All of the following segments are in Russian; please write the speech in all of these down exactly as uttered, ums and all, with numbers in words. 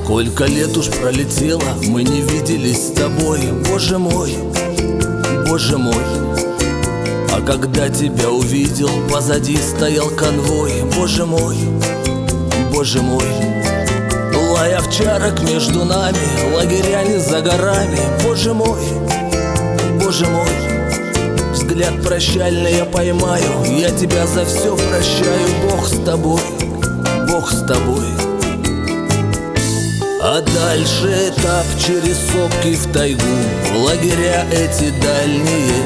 Сколько лет уж пролетело, мы не виделись с тобой. Боже мой, боже мой. А когда тебя увидел, позади стоял конвой. Боже мой, боже мой. Лай овчарок между нами, лагеря не за горами. Боже мой, боже мой. Взгляд прощальный я поймаю, я тебя за все прощаю. Бог с тобой, Бог с тобой. А дальше этап через сопки в тайгу, в лагеря эти дальние.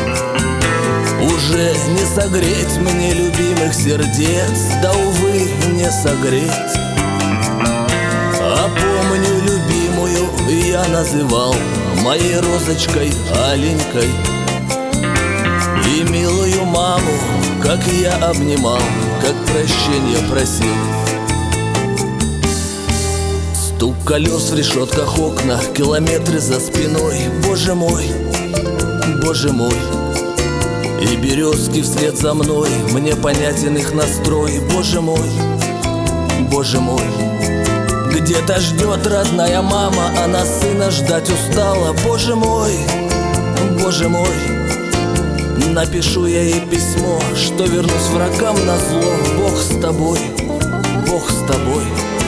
Уже не согреть мне любимых сердец, да, увы, не согреть. А помню любимую я называл моей розочкой аленькой. И милую маму, как я обнимал, как прощения просил. Стук колес в решетках окна, километры за спиной. Боже мой, боже мой. И березки вслед за мной, мне понятен их настрой. Боже мой, боже мой. Где-то ждет родная мама, она сына ждать устала. Боже мой, боже мой. Напишу я ей письмо, что вернусь врагам назло. Бог с тобой, Бог с тобой.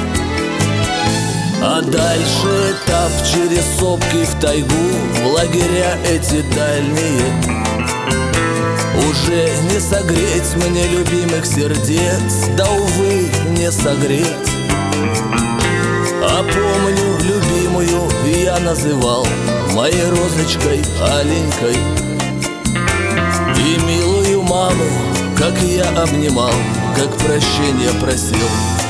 А дальше этап через сопки в тайгу, в лагеря эти дальние. Уже не согреть мне любимых сердец, да, увы, не согреть. А помню любимую я называл моей розочкой аленькой. И милую маму, как я обнимал, как прощения просил.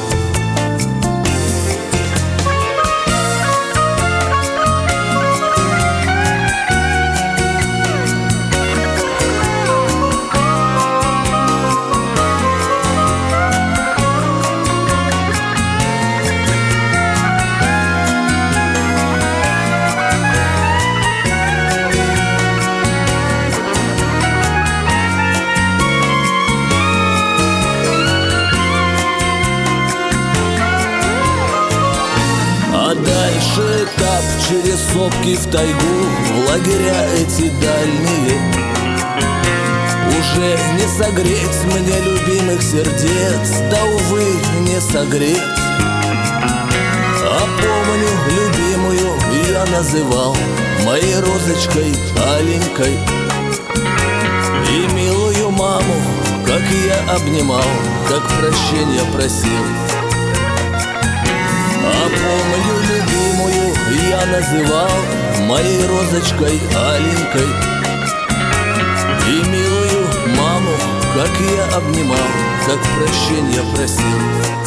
А дальше этап через сопки в тайгу, в лагеря эти дальние. Уже не согреть мне любимых сердец, да, увы, не согреть. А помню любимую я называл моей розочкой аленькой. И милую маму, как я обнимал, как прощения просил. А помню любимую я называл моей розочкой аленькой. И милую маму, как я обнимал, как прощения просил.